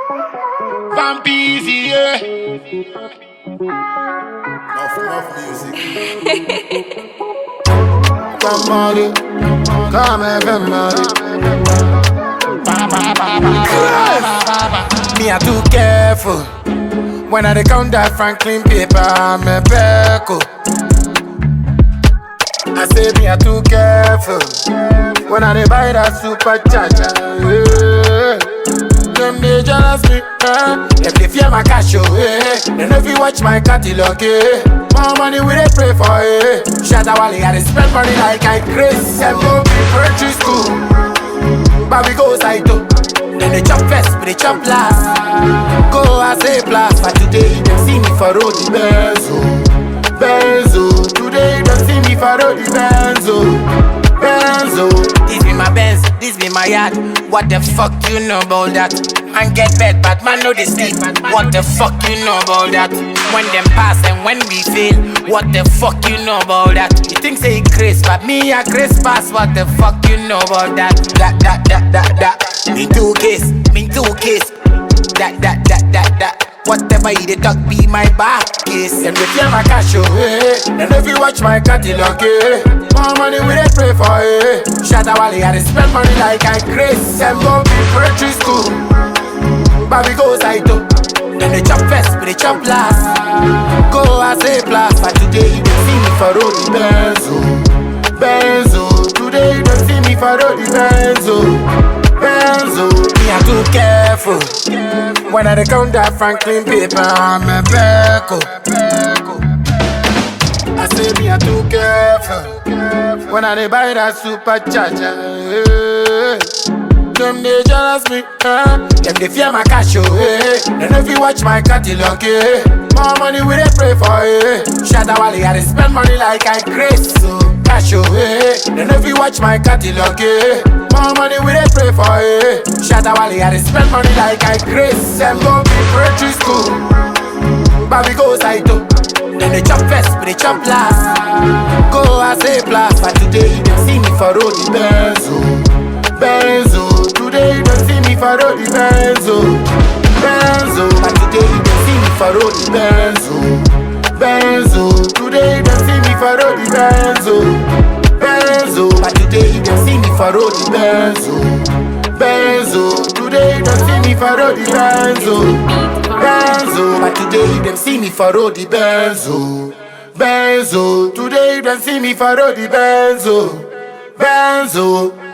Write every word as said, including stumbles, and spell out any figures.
Bambi easy, yeah. Enough, enough music. Come on, come everybody. Me, I too careful when I dey count that Franklin paper. I'm a beco. I say me, I too careful when I dey buy that supercharger. Yeah. Them they jealous me, eh? Them they fear my cash, oh, eh? They know if you watch my catalog, eh? More money we they pray for, eh? Shatta Wale, I dey spend money like I crazy. Them go be country school, but we go Saito. Then they chop first, but they chop last. Go as a blast, but today they see me for road the Benzo, Benzo. Today they see me for road the Benzo, Benzo. This be my Benz, this be my yard. What the fuck you know about that? Man get bed, but man know they sleep. What the fuck you know about that? When them pass and when we fail, what the fuck you know about that? You think say Chris, but me a Chris pass. What the fuck you know about that? That that that that that. Me two case, me two case. That that that that that. Whatever you dey talk be my back case. Them they fear my cash, oh, eh? And if you watch my catalog, eh? More money we dey pray for, eh? Shatta Wale, I dey spend money like I crazy. Them go be country school, but we go Saito. Then they chop first, but they chop last. Go as a blast, but today you don't see me for road the Benzo, Benzo. Today you don't see me for road the Benzo, Benzo. Me I'm too careful when I dey count that Franklin paper. I'm a beco. I say me I'm too careful when I dey buy that supercharger. Yeah. Them they jealous me, eh? Them they fear my cash, oh, eh? They know if you watch my catalog, eh? More money we they pray for, eh? Shatta Wale, I dey spend money like I crazy, so cash, oh, eh? They know if you watch my catalog, eh? More money we they pray for, eh? Shatta Wale, I dey spend money like I crazy. Them go be country school, but we go Saito. Then they chop first, but they chop last. Go as a blast, but today you don't see me for road the Benzo, Benzo. Today you don't see me for road the Benzo, Benzo. But today you don't see me for road the Benzo, Benzo. Today you don't see me for road the Benzo, Benzo. But today you don't see me for road the Benzo, Benzo. Today you don't see me for road the Benzo, Benzo. But today you don't see me for road the Benzo, Benzo. Today you don't see me for road the Benzo, Benzo.